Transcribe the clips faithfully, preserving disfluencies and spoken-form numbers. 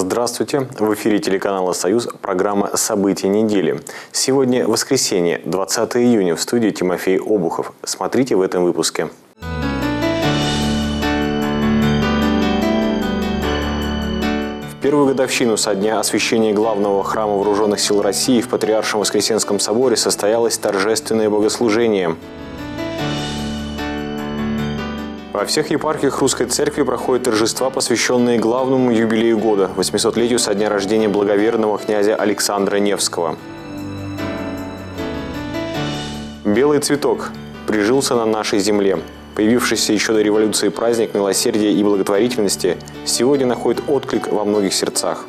Здравствуйте! В эфире телеканала «Союз» программа «События недели». Сегодня воскресенье, двадцатое июня, в студии Тимофей Обухов. Смотрите в этом выпуске. В первую годовщину со дня освящения главного храма Вооруженных сил России в Патриаршем Воскресенском соборе состоялось торжественное богослужение. Во всех епархиях Русской Церкви проходят торжества, посвященные главному юбилею года – восьмисотлетию со дня рождения благоверного князя Александра Невского. Белый цветок прижился на нашей земле. Появившийся еще до революции праздник милосердия и благотворительности сегодня находит отклик во многих сердцах.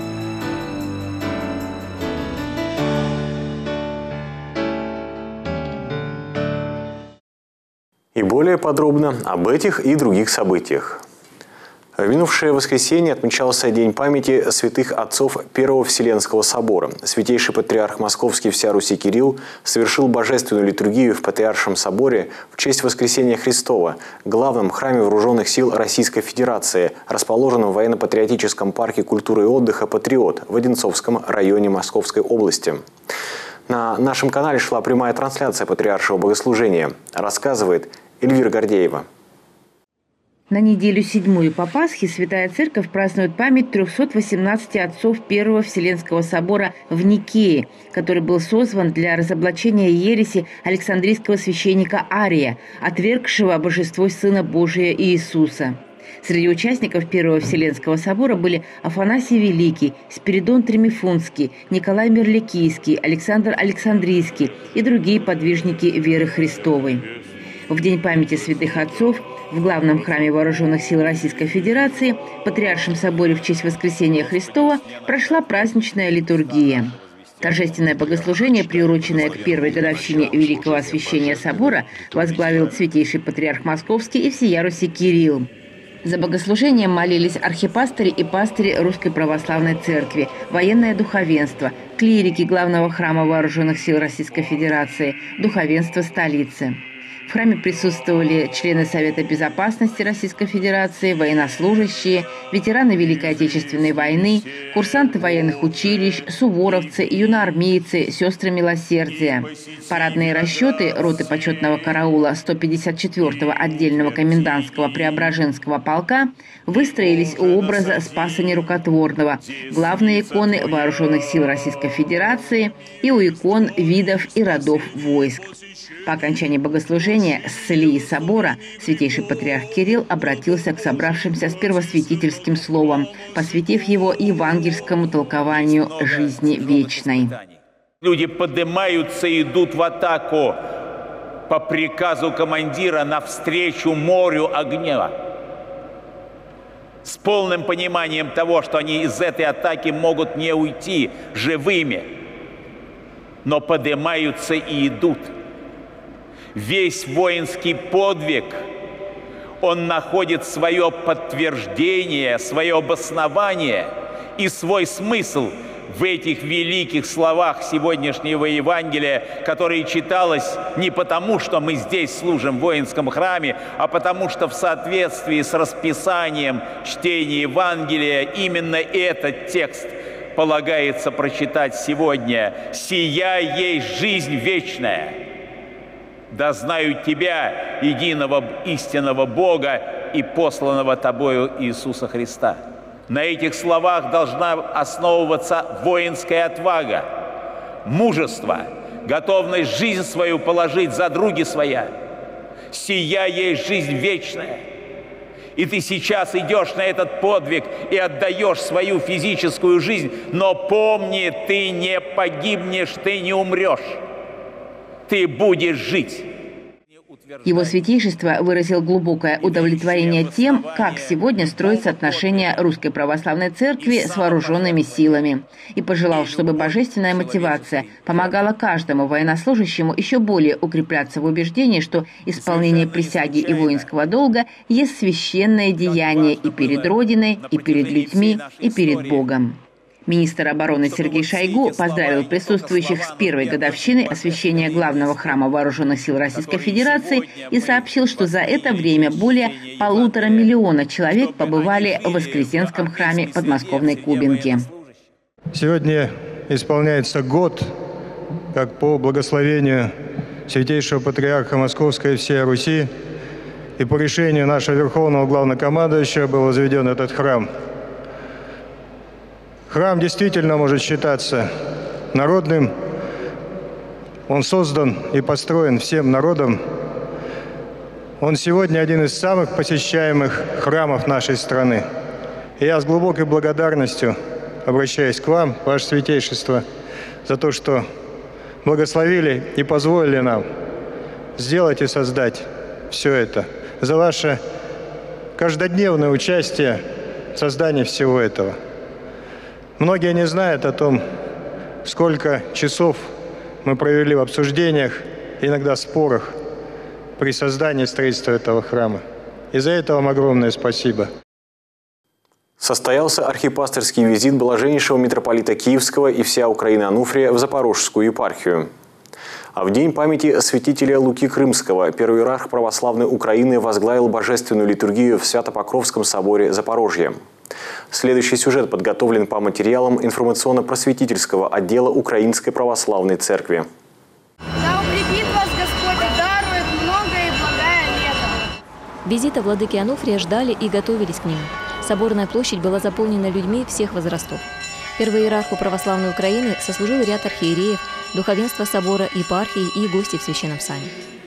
И более подробно об этих и других событиях. В минувшее воскресенье отмечался День памяти святых отцов Первого Вселенского собора. Святейший патриарх Московский всея Руси Кирилл совершил божественную литургию в Патриаршем соборе в честь Воскресения Христова, главном храме Вооруженных сил Российской Федерации, расположенном в военно-патриотическом парке культуры и отдыха «Патриот» в Одинцовском районе Московской области. На нашем канале шла прямая трансляция патриаршего богослужения. Рассказывает Эльвира Гордеева. На неделю седьмую по Пасхе Святая Церковь празднует память трёхсот восемнадцати отцов Первого Вселенского собора в Никее, который был созван для разоблачения ереси Александрийского священника Ария, отвергшего божество Сына Божия Иисуса. Среди участников Первого Вселенского собора были Афанасий Великий, Спиридон Тремифунский, Николай Мерликийский, Александр Александрийский и другие подвижники веры Христовой. В День памяти святых отцов в главном храме Вооруженных сил Российской Федерации, Патриаршем соборе в честь Воскресения Христова, прошла праздничная литургия. Торжественное богослужение, приуроченное к первой годовщине Великого Освящения собора, возглавил святейший патриарх Московский и всея Руси Кирилл. За богослужением молились архипастыри и пастыри Русской Православной Церкви, военное духовенство, клирики главного храма Вооруженных сил Российской Федерации, духовенство столицы. В храме присутствовали члены Совета Безопасности Российской Федерации, военнослужащие, ветераны Великой Отечественной войны, курсанты военных училищ, суворовцы, юноармейцы, сестры милосердия. Парадные расчеты роты почетного караула сто пятьдесят четвёртого отдельного комендантского Преображенского полка выстроились у образа Спаса Нерукотворного, главной иконы Вооруженных сил Российской Федерации и у икон видов и родов войск. По окончании богослужения с Целии собора святейший патриарх Кирилл обратился к собравшимся с первосвятительским словом, посвятив его евангельскому толкованию жизни вечной. Люди поднимаются и идут в атаку по приказу командира навстречу морю огня, с полным пониманием того, что они из этой атаки могут не уйти живыми, но поднимаются и идут. Весь воинский подвиг, он находит свое подтверждение, свое обоснование и свой смысл в этих великих словах сегодняшнего Евангелия, которое читалось не потому, что мы здесь служим в воинском храме, а потому что в соответствии с расписанием чтения Евангелия именно этот текст полагается прочитать сегодня. «Сия есть жизнь вечная. Да знают Тебя, единого истинного Бога и посланного Тобою Иисуса Христа». На этих словах должна основываться воинская отвага, мужество, готовность жизнь свою положить за други своя. «Сия есть жизнь вечная». И ты сейчас идешь на этот подвиг и отдаешь свою физическую жизнь, но помни, ты не погибнешь, ты не умрешь. Ты будешь жить. Его святейшество выразил глубокое удовлетворение тем, как сегодня строятся отношения Русской Православной Церкви с вооруженными силами, и пожелал, чтобы божественная мотивация помогала каждому военнослужащему еще более укрепляться в убеждении, что исполнение присяги и воинского долга есть священное деяние и перед Родиной, и перед людьми, и перед Богом. Министр обороны Сергей Шойгу поздравил присутствующих с первой годовщиной освящения главного храма Вооруженных сил Российской Федерации и сообщил, что за это время более полутора миллиона человек побывали в Воскресенском храме подмосковной Кубинки. Сегодня исполняется год, как по благословению Святейшего Патриарха Московской и всей Руси и по решению нашего Верховного Главнокомандующего был возведен этот храм. Храм действительно может считаться народным. Он создан и построен всем народом. Он сегодня один из самых посещаемых храмов нашей страны. И я с глубокой благодарностью обращаюсь к вам, Ваше Святейшество, за то, что благословили и позволили нам сделать и создать все это, за ваше каждодневное участие в создании всего этого. Многие не знают о том, сколько часов мы провели в обсуждениях, иногда спорах при создании строительства этого храма. И за это вам огромное спасибо. Состоялся архипастырский визит блаженнейшего митрополита Киевского и вся Украина Ануфрия в Запорожскую епархию. А в день памяти святителя Луки Крымского первый иерарх православной Украины возглавил божественную литургию в Свято-Покровском соборе Запорожья. Следующий сюжет подготовлен по материалам информационно-просветительского отдела Украинской православной церкви. Да укрепит вас Господь и дарует многое и благое лето. Визита владыки Ануфрия ждали и готовились к нему. Соборная площадь была заполнена людьми всех возрастов. Первый иерарху православной Украины сослужил ряд архиереев, духовенство собора, епархии и гости в священном сане.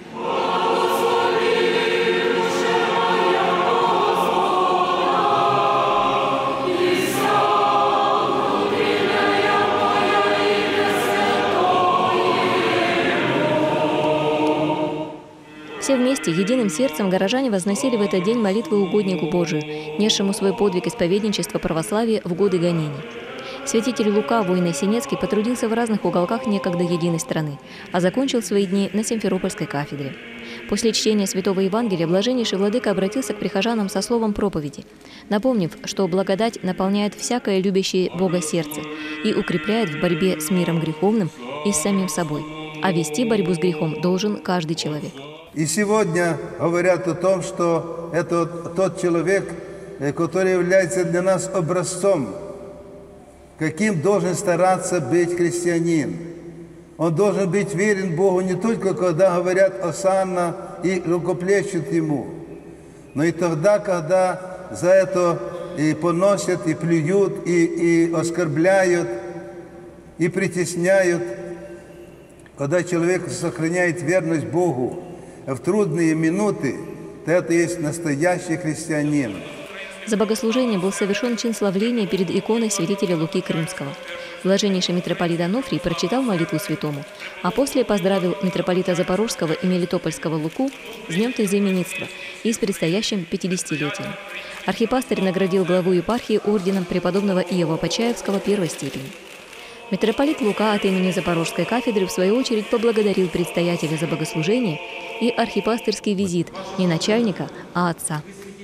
Все вместе, единым сердцем, горожане возносили в этот день молитвы угоднику Божию, несшему свой подвиг исповедничества православия в годы гонений. Святитель Лука, воин Сенецкий, потрудился в разных уголках некогда единой страны, а закончил свои дни на Симферопольской кафедре. После чтения Святого Евангелия блаженнейший владыка обратился к прихожанам со словом проповеди, напомнив, что благодать наполняет всякое любящее Бога сердце и укрепляет в борьбе с миром греховным и с самим собой. А вести борьбу с грехом должен каждый человек. И сегодня говорят о том, что это тот человек, который является для нас образцом, каким должен стараться быть христианин. Он должен быть верен Богу не только когда говорят «Осанна» и рукоплещут Ему, но и тогда, когда за это и поносят, и плюют, и, и оскорбляют, и притесняют. Когда человек сохраняет верность Богу в трудные минуты, то это есть настоящий христианин. За богослужение был совершен чин славления перед иконой святителя Луки Крымского. Блаженнейший митрополит Ануфрий прочитал молитву святому, а после поздравил митрополита Запорожского и Мелитопольского Луку с днем тезаименитства и с предстоящим пятидесятилетием. Архипастырь наградил главу епархии орденом преподобного Иова Почаевского первой степени. Митрополит Лука от имени Запорожской кафедры в свою очередь поблагодарил предстоятеля за богослужение и архипастырский визит не начальника, а отца.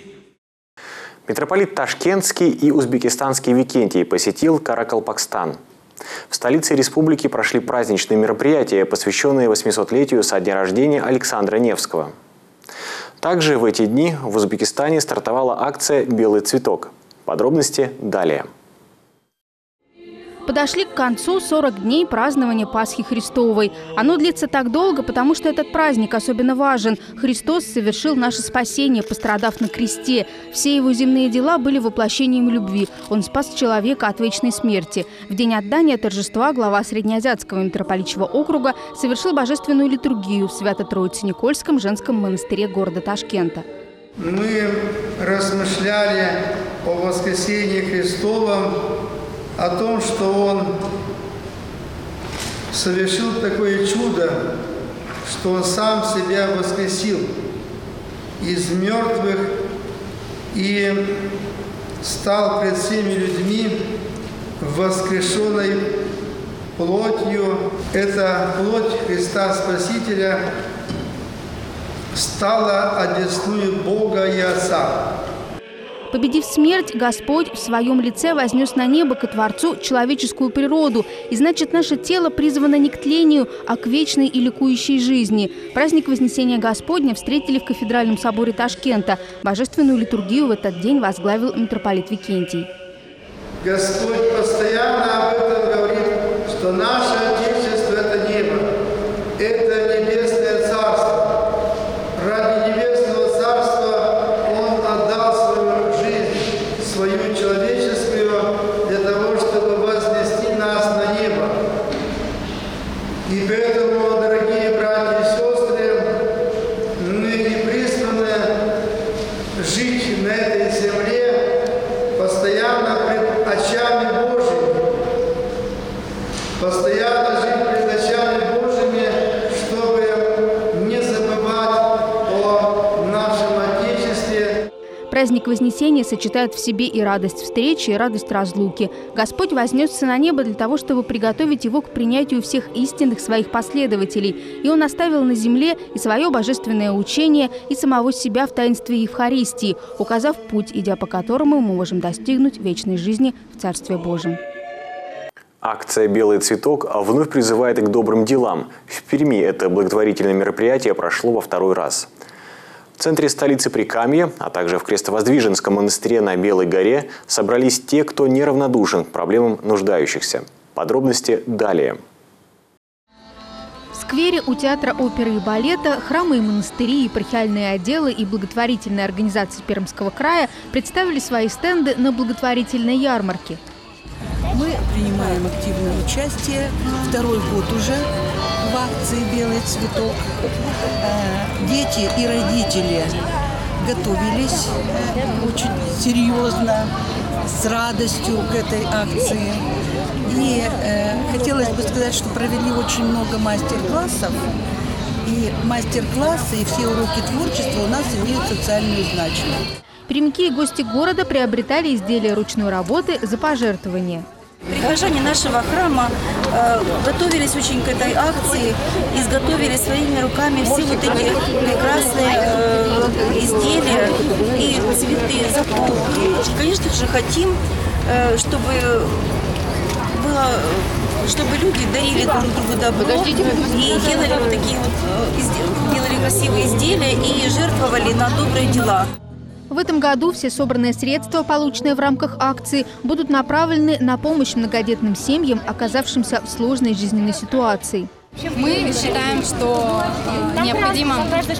Митрополит Ташкентский и узбекистанский Викентий посетил Каракалпакстан. В столице республики прошли праздничные мероприятия, посвященные восьмисотлетию со дня рождения Александра Невского. Также в эти дни в Узбекистане стартовала акция «Белый цветок». Подробности далее. Подошли к концу сорок дней празднования Пасхи Христовой. Оно длится так долго, потому что этот праздник особенно важен. Христос совершил наше спасение, пострадав на кресте. Все его земные дела были воплощением любви. Он спас человека от вечной смерти. В день отдания торжества глава Среднеазиатского митрополитчего округа совершил божественную литургию в Свято-Троице-Никольском женском монастыре города Ташкента. Мы размышляли о воскресении Христовом, о том, что Он совершил такое чудо, что Он сам себя воскресил из мертвых и стал пред всеми людьми воскрешенной плотью. Эта плоть Христа Спасителя стала одесную Бога и Отца. Победив смерть, Господь в своем лице вознес на небо ко Творцу человеческую природу. И значит, наше тело призвано не к тлению, а к вечной и ликующей жизни. Праздник Вознесения Господня встретили в кафедральном соборе Ташкента. Божественную литургию в этот день возглавил митрополит Викентий. Господь постоянно об этом говорит, что наше Отечество – это небо, это небесное царство. Ради небесного царства Он отдал свою жизнь, свою человеческую, для того, чтобы вознести нас на небо. И поэтому, дорогие братья и сестры, мы не призваны жить на этой земле постоянно пред очами Божьими, постоянно жить пред очами Божьими, чтобы не забывать о нашем Отечестве. Праздник Вознесения сочетает в себе и радость встречи, и радость разлуки. Господь вознесся на небо для того, чтобы приготовить его к принятию всех истинных своих последователей. И Он оставил на земле и свое божественное учение, и самого себя в таинстве Евхаристии, указав путь, идя по которому мы можем достигнуть вечной жизни в Царстве Божьем. Акция «Белый цветок» вновь призывает к добрым делам. В Перми это благотворительное мероприятие прошло во второй раз. В центре столицы Прикамья, а также в Крестовоздвиженском монастыре на Белой горе собрались те, кто неравнодушен к проблемам нуждающихся. Подробности далее. В сквере у театра оперы и балета храмы и монастыри, епархиальные отделы и благотворительные организации Пермского края представили свои стенды на благотворительной ярмарке. Мы принимаем активное участие второй год уже в акции «Белый цветок». Дети и родители готовились очень серьезно, с радостью к этой акции. И э, хотелось бы сказать, что провели очень много мастер-классов. И мастер-классы, и все уроки творчества у нас имеют социальную значимость. Пермяки и гости города приобретали изделия ручной работы за пожертвования. Прихожане нашего храма э, готовились очень к этой акции, изготовили своими руками все вот эти прекрасные э, изделия и цветы, заколки. Конечно же, хотим, э, чтобы было, чтобы люди дарили друг другу добро и делали вот такие вот, делали красивые изделия и жертвовали на добрые дела. В этом году все собранные средства, полученные в рамках акции, будут направлены на помощь многодетным семьям, оказавшимся в сложной жизненной ситуации. Мы считаем, что необходимо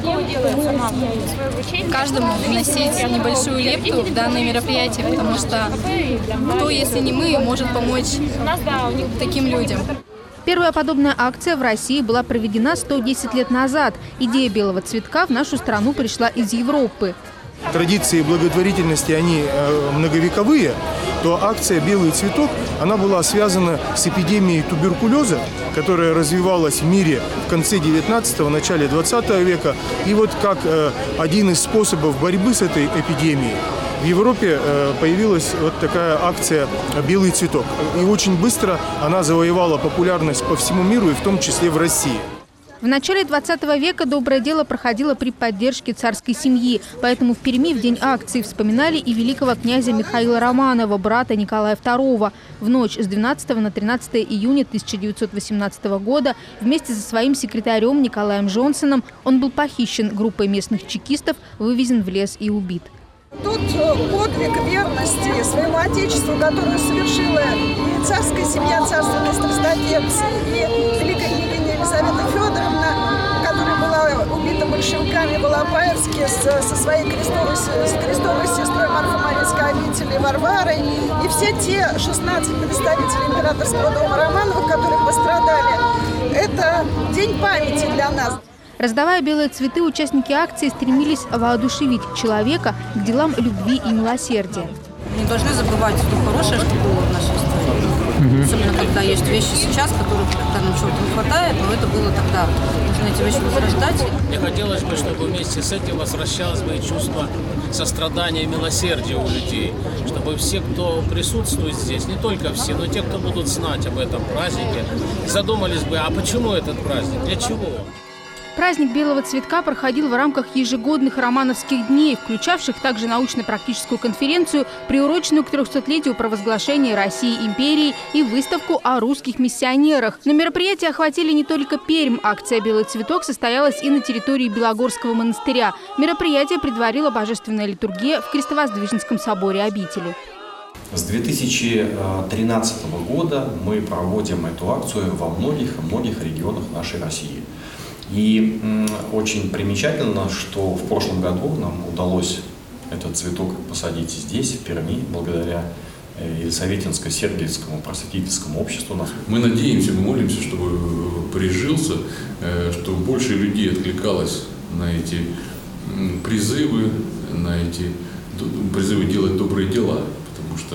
каждому вносить небольшую лепту в данное мероприятие, потому что кто, если не мы, может помочь таким людям. Первая подобная акция в России была проведена сто десять лет назад. Идея белого цветка в нашу страну пришла из Европы. Традиции благотворительности, они э, многовековые, то акция «Белый цветок», она была связана с эпидемией туберкулеза, которая развивалась в мире в конце девятнадцатого, начале двадцатого века. И вот как э, один из способов борьбы с этой эпидемией в Европе э, появилась вот такая акция «Белый цветок». И очень быстро она завоевала популярность по всему миру, и в том числе в России. В начале двадцатого века доброе дело проходило при поддержке царской семьи. Поэтому в Перми в день акции вспоминали и великого князя Михаила Романова, брата Николая второго. В ночь с двенадцатого на тринадцатое июня тысяча девятьсот восемнадцатого года вместе со своим секретарем Николаем Джонсоном он был похищен группой местных чекистов, вывезен в лес и убит. Тот подвиг верности своему Отечеству, которую совершила и царская семья, царственные страстотемцы, и великая княгиня Елизавета Федоровна, которая была убита большевиками в Алапаевске со, со своей крестовой, с крестовой сестрой Марфа-Марийской обители Варварой, и все те шестнадцать представителей императорского дома Романовых, которые пострадали. Это день памяти для нас. Раздавая белые цветы, участники акции стремились воодушевить человека к делам любви и милосердия. Не должны забывать то хорошее, что было в нашей истории. Mm-hmm. Особенно, когда есть вещи сейчас, которых когда нам чего-то не хватает, но это было тогда. Нужно эти вещи возрождать. Мне хотелось бы, чтобы вместе с этим возвращалось бы чувство сострадания и милосердия у людей. Чтобы все, кто присутствует здесь, не только все, но те, кто будут знать об этом празднике, задумались бы, а почему этот праздник, для чего? Праздник белого цветка проходил в рамках ежегодных романовских дней, включавших также научно-практическую конференцию, приуроченную к трехсотлетию провозглашения России империей, и выставку о русских миссионерах. Но мероприятия охватили не только Пермь. Акция «Белый цветок» состоялась и на территории Белогорского монастыря. Мероприятие предварила божественная литургия в Крестовоздвиженском соборе обители. С две тысячи тринадцатого года мы проводим эту акцию во многих-многих регионах нашей России. И очень примечательно, что в прошлом году нам удалось этот цветок посадить здесь, в Перми, благодаря Елисаветинско-Сергиевскому просветительскому обществу. Мы надеемся, мы молимся, чтобы прижился, чтобы больше людей откликалось на эти призывы, на эти призывы делать добрые дела, потому что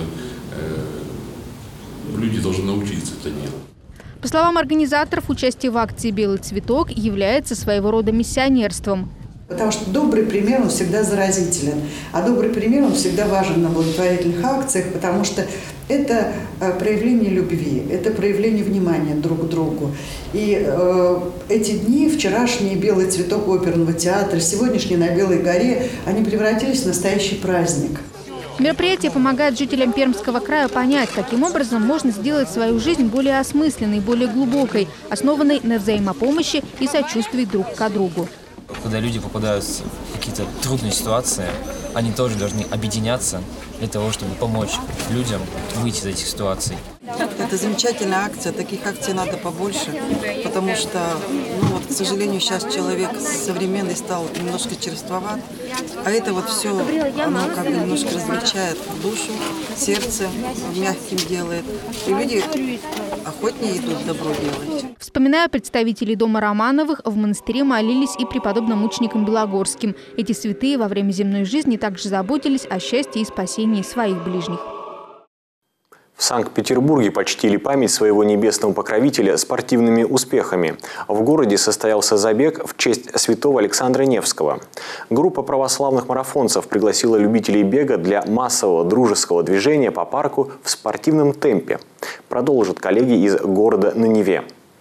люди должны научиться это делать. По словам организаторов, участие в акции «Белый цветок» является своего рода миссионерством. Потому что добрый пример, он всегда заразителен. А добрый пример, он всегда важен на благотворительных акциях, потому что это проявление любви, это проявление внимания друг к другу. И э, эти дни, вчерашний «Белый цветок» оперного театра, сегодняшний на Белой горе, они превратились в настоящий праздник. Мероприятие помогает жителям Пермского края понять, каким образом можно сделать свою жизнь более осмысленной, более глубокой, основанной на взаимопомощи и сочувствии друг к другу. Когда люди попадают в какие-то трудные ситуации, они тоже должны объединяться для того, чтобы помочь людям выйти из этих ситуаций. Это замечательная акция, таких акций надо побольше, потому что, ну вот, к сожалению, сейчас человек современный стал немножко черствоват, а это вот все, оно как бы немножко размягчает душу, сердце мягким делает, и люди охотнее идут добро делать. Вспоминая представителей дома Романовых, в монастыре молились и преподобным мученикам Белогорским. Эти святые во время земной жизни также заботились о счастье и спасении своих ближних. В Санкт-Петербурге почтили память своего небесного покровителя спортивными успехами. В городе состоялся забег в честь святого Александра Невского. Группа православных марафонцев пригласила любителей бега для массового дружеского движения по парку в спортивном темпе. Продолжат коллеги из города на Неве.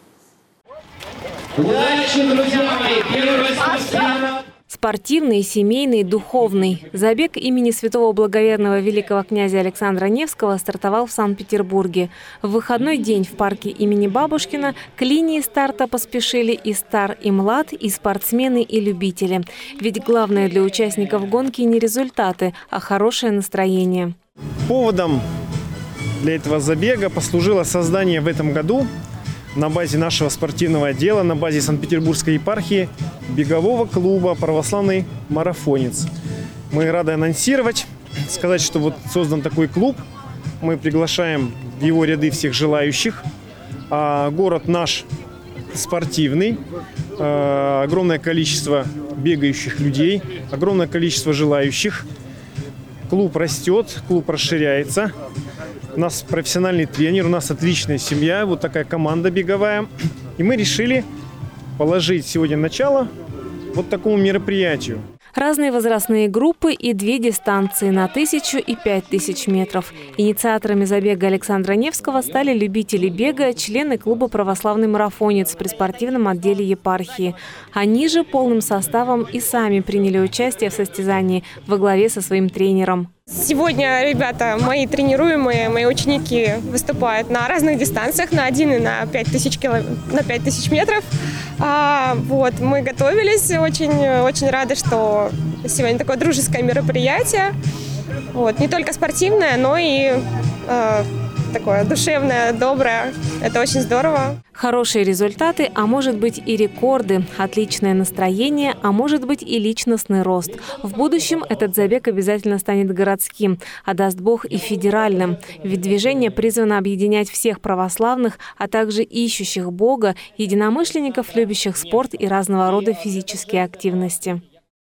Удачи, друзья мои! Первый спортсмен! Спортивный, семейный, духовный. Забег имени святого благоверного великого князя Александра Невского стартовал в Санкт-Петербурге. В выходной день в парке имени Бабушкина к линии старта поспешили и стар, и млад, и спортсмены, и любители. Ведь главное для участников гонки не результаты, а хорошее настроение. Поводом для этого забега послужило создание в этом году на базе нашего спортивного отдела, на базе Санкт-Петербургской епархии бегового клуба «Православный марафонец». Мы рады анонсировать, сказать, что вот создан такой клуб. Мы приглашаем в его ряды всех желающих. А город наш спортивный, огромное количество бегающих людей, огромное количество желающих. Клуб растет, клуб расширяется. У нас профессиональный тренер, у нас отличная семья, вот такая команда беговая. И мы решили положить сегодня начало вот такому мероприятию. Разные возрастные группы и две дистанции на тысячу и пять тысяч метров. Инициаторами забега Александра Невского стали любители бега, члены клуба «Православный марафонец» при спортивном отделе епархии. Они же полным составом и сами приняли участие в состязании во главе со своим тренером. Сегодня ребята, мои тренируемые, мои ученики выступают на разных дистанциях, на один и на пять тысяч, кило... на пять тысяч метров. А, вот, мы готовились, очень, очень рады, что сегодня такое дружеское мероприятие. Вот, не только спортивное, но и э, такое душевное, доброе. Это очень здорово. Хорошие результаты, а может быть и рекорды, отличное настроение, а может быть и личностный рост. В будущем этот забег обязательно станет городским, а даст Бог и федеральным. Ведь движение призвано объединять всех православных, а также ищущих Бога, единомышленников, любящих спорт и разного рода физические активности.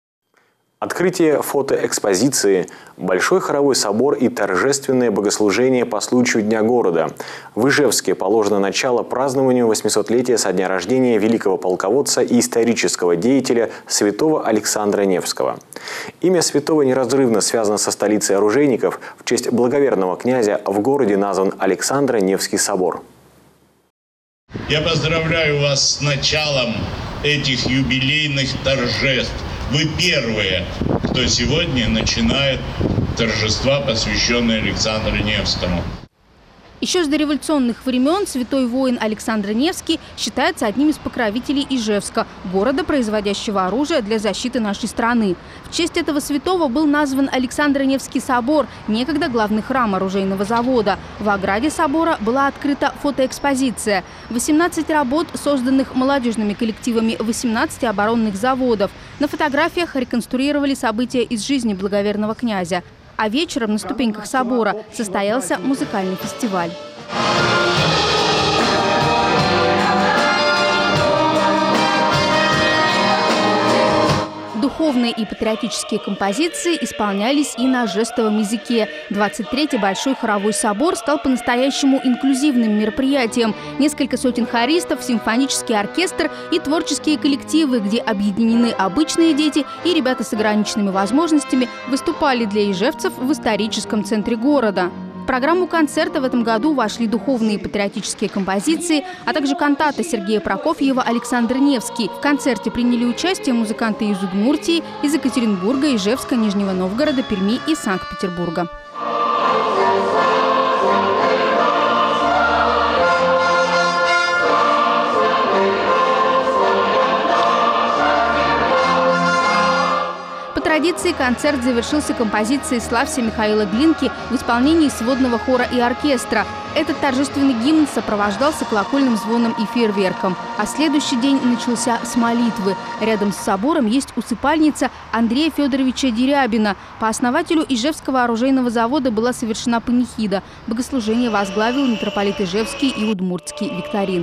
Открытие фотоэкспозиции, Большой хоровой собор и торжественное богослужение по случаю Дня города. В Ижевске положено начало празднованию восьмисотлетия со дня рождения великого полководца и исторического деятеля святого Александра Невского. Имя святого неразрывно связано со столицей оружейников. В честь благоверного князя в городе назван Александро-Невский собор. Я поздравляю вас с началом этих юбилейных торжеств. Вы первые, кто сегодня начинает торжества, посвященные Александру Невскому. Еще с дореволюционных времен святой воин Александр Невский считается одним из покровителей Ижевска, города, производящего оружие для защиты нашей страны. В честь этого святого был назван Александро-Невский собор, некогда главный храм оружейного завода. В ограде собора была открыта фотоэкспозиция. восемнадцать работ, созданных молодежными коллективами восемнадцати оборонных заводов. На фотографиях реконструировали события из жизни благоверного князя. А вечером на ступеньках собора состоялся музыкальный фестиваль. Духовные и патриотические композиции исполнялись и на жестовом языке. двадцать третий Большой хоровой собор стал по-настоящему инклюзивным мероприятием. Несколько сотен хористов, симфонический оркестр и творческие коллективы, где объединены обычные дети и ребята с ограниченными возможностями, выступали для ижевцев в историческом центре города. В программу концерта в этом году вошли духовные и патриотические композиции, а также кантата Сергея Прокофьева «Александр Невский». В концерте приняли участие музыканты из Удмуртии, из Екатеринбурга, Ижевска, Нижнего Новгорода, Перми и Санкт-Петербурга. По традиции концерт завершился композицией «Славься» Михаила Глинки в исполнении сводного хора и оркестра. Этот торжественный гимн сопровождался колокольным звоном и фейерверком. А следующий день начался с молитвы. Рядом с собором есть усыпальница Андрея Федоровича Дерябина. По основателю Ижевского оружейного завода была совершена панихида. Богослужение возглавил митрополит Ижевский и Удмуртский Викторин.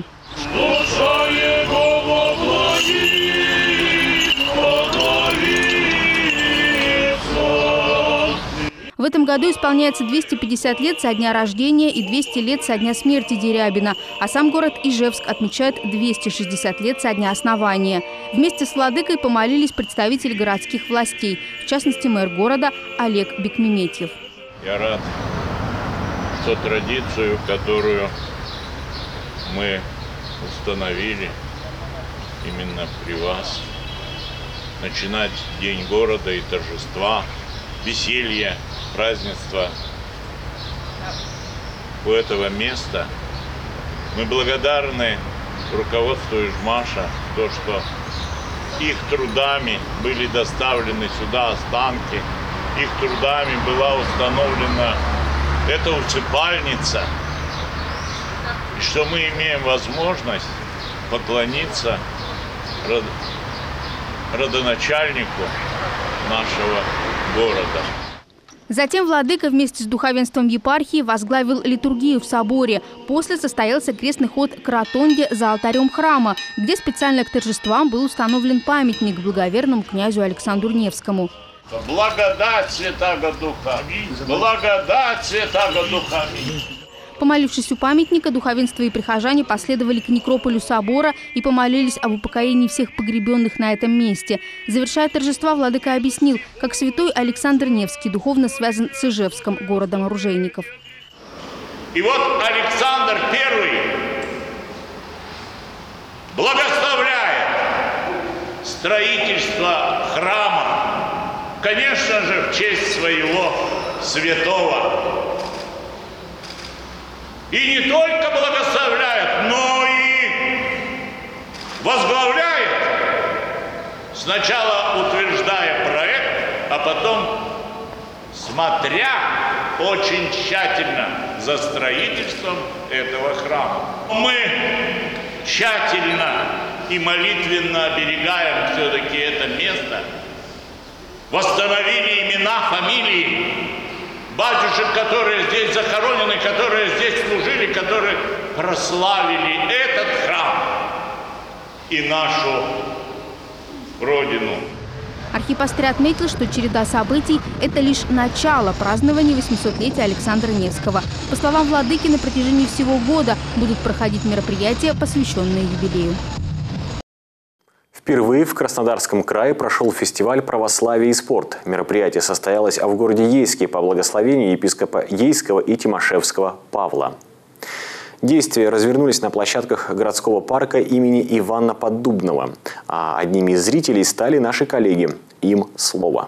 В этом году исполняется двести пятьдесят лет со дня рождения и двести лет со дня смерти Дерябина, а сам город Ижевск отмечает двести шестьдесят лет со дня основания. Вместе с владыкой помолились представители городских властей, в частности мэр города Олег Бекмеметьев. Я рад за традицию, которую мы установили именно при вас, начинать День города и торжества, веселье, празднество у этого места. Мы благодарны руководству Ижмаша, то, что их трудами были доставлены сюда останки, их трудами была установлена эта усыпальница, и что мы имеем возможность поклониться род... родоначальнику нашего города. Затем владыка вместе с духовенством епархии возглавил литургию в соборе. После состоялся крестный ход к ротонде за алтарем храма, где специально к торжествам был установлен памятник благоверному князю Александру Невскому. Благодать Святаго Духа! Благодать Святаго Духа! Помолившись у памятника, духовенство и прихожане последовали к некрополю собора и помолились об упокоении всех погребенных на этом месте. Завершая торжества, владыка объяснил, как святой Александр Невский духовно связан с Ижевском, городом оружейников. И вот Александр Первый благословляет строительство храма, конечно же, в честь своего святого. И не только благословляет, но и возглавляет, сначала утверждая проект, а потом смотря очень тщательно за строительством этого храма. Мы тщательно и молитвенно оберегаем все-таки это место, восстановили имена, фамилии батюшек, которые здесь захоронены, которые здесь служили, которые прославили этот храм и нашу Родину. Архипастырь отметил, что череда событий – это лишь начало празднования восьмисотлетия Александра Невского. По словам владыки, на протяжении всего года будут проходить мероприятия, посвященные юбилею. Впервые в Краснодарском крае прошел фестиваль «Православие и спорт». Мероприятие состоялось в городе Ейске по благословению епископа Ейского и Тимошевского Павла. Действия развернулись на площадках городского парка имени Ивана Поддубного. А одними из зрителей стали наши коллеги. Им слово.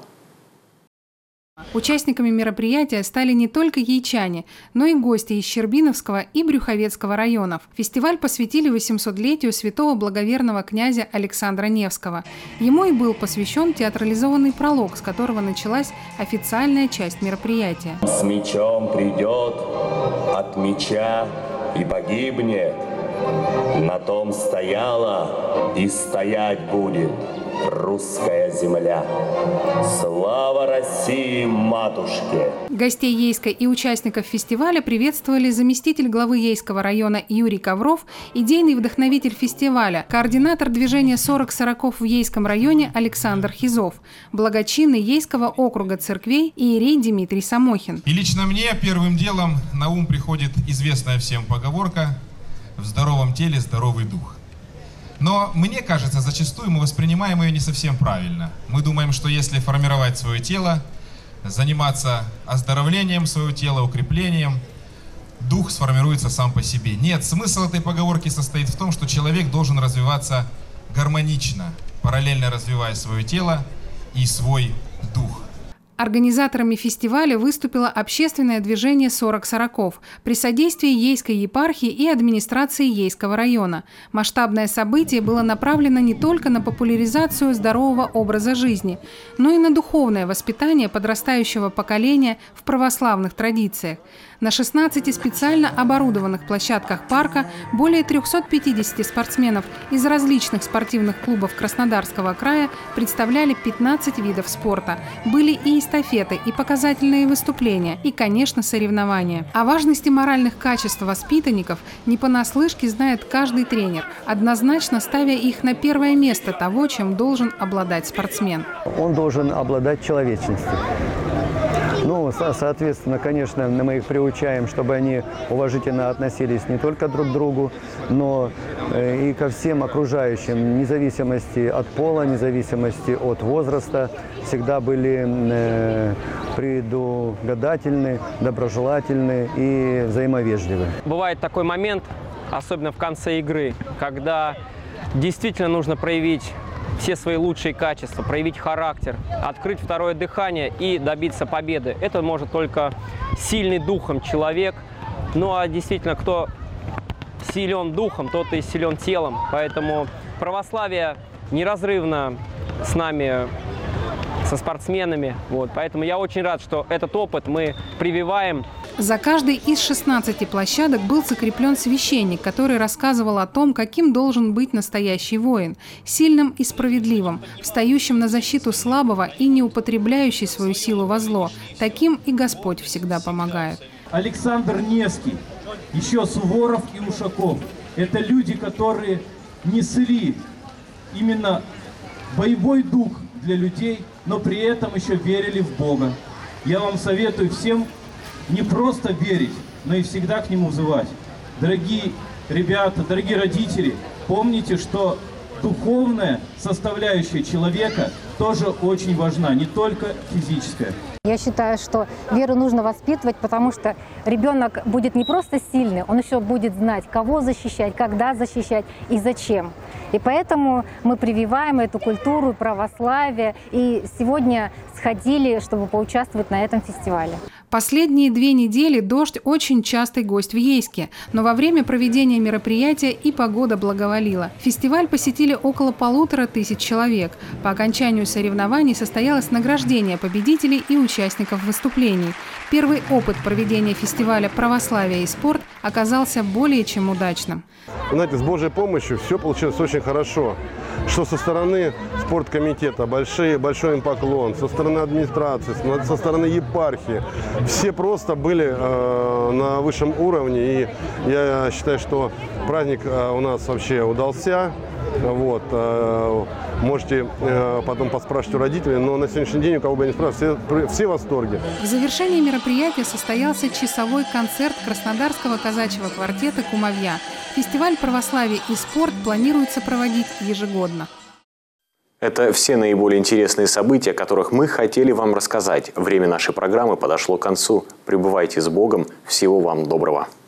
Участниками мероприятия стали не только яйчане, но и гости из Щербиновского и Брюховецкого районов. Фестиваль посвятили восьмисотлетию святого благоверного князя Александра Невского. Ему и был посвящен театрализованный пролог, с которого началась официальная часть мероприятия. «С мечом придет, от меча и погибнет, на том стояла и стоять будет русская земля. Слава России, матушке!» Гостей Ейска и участников фестиваля приветствовали заместитель главы Ейского района Юрий Ковров, идейный вдохновитель фестиваля, координатор движения сорок сороков в Ейском районе Александр Хизов, благочинный Ейского округа церквей иерей Дмитрий Самохин. И лично мне первым делом на ум приходит известная всем поговорка «В здоровом теле здоровый дух». Но мне кажется, зачастую мы воспринимаем ее не совсем правильно. Мы думаем, что если формировать свое тело, заниматься оздоровлением своего тела, укреплением, дух сформируется сам по себе. Нет, смысл этой поговорки состоит в том, что человек должен развиваться гармонично, параллельно развивая свое тело и свой дух. Организаторами фестиваля выступило общественное движение сорок сороков при содействии Ейской епархии и администрации Ейского района. Масштабное событие было направлено не только на популяризацию здорового образа жизни, но и на духовное воспитание подрастающего поколения в православных традициях. На шестнадцати специально оборудованных площадках парка более трёхсот пятидесяти спортсменов из различных спортивных клубов Краснодарского края представляли пятнадцать видов спорта. Были и эстафеты, и показательные выступления, и, конечно, соревнования. О важности моральных качеств воспитанников не понаслышке знает каждый тренер, однозначно ставя их на первое место того, чем должен обладать спортсмен. Он должен обладать человечностью. Ну, соответственно, конечно, мы их приучаем, чтобы они уважительно относились не только друг к другу, но и ко всем окружающим, вне зависимости от пола, вне зависимости от возраста, всегда были предугадательны, доброжелательны и взаимовежливы. Бывает такой момент, особенно в конце игры, когда действительно нужно проявить все свои лучшие качества, проявить характер, открыть второе дыхание и добиться победы. Это может только сильный духом человек. Ну а действительно, кто силен духом, тот и силен телом. Поэтому православие неразрывно с нами, со спортсменами. Вот. Поэтому я очень рад, что этот опыт мы прививаем. За каждой из шестнадцати площадок был закреплен священник, который рассказывал о том, каким должен быть настоящий воин – сильным и справедливым, встающим на защиту слабого и не употребляющий свою силу во зло. Таким и Господь всегда помогает. Александр Невский, еще Суворов и Ушаков – это люди, которые несли именно боевой дух для людей, но при этом еще верили в Бога. Я вам советую всем не просто верить, но и всегда к Нему взывать. Дорогие ребята, дорогие родители, помните, что духовная составляющая человека тоже очень важна, не только физическая. Я считаю, что веру нужно воспитывать, потому что ребенок будет не просто сильный, он еще будет знать, кого защищать, когда защищать и зачем. И поэтому мы прививаем эту культуру православия и сегодня сходили, чтобы поучаствовать на этом фестивале. Последние две недели дождь очень частый гость в Ейске, но во время проведения мероприятия и погода благоволила. Фестиваль посетили около полутора тысяч человек. По окончанию соревнований состоялось награждение победителей и участников выступлений. Первый опыт проведения фестиваля «Православие и спорт» оказался более чем удачным. Знаете, с Божьей помощью все получилось очень хорошо. Что со стороны спорткомитета большой, большой им поклон, со стороны администрации, со стороны епархии. Все просто были э, на высшем уровне. И я считаю, что праздник э, у нас вообще удался. Вот, э, можете э, потом поспрашивать у родителей, но на сегодняшний день, у кого бы я ни спрашивал, все, все в восторге. В завершении мероприятия состоялся часовой концерт Краснодарского казачьего квартета «Кумовья». Фестиваль «Православие и спорт» планируется проводить ежегодно. Это все наиболее интересные события, о которых мы хотели вам рассказать. Время нашей программы подошло к концу. Пребывайте с Богом. Всего вам доброго.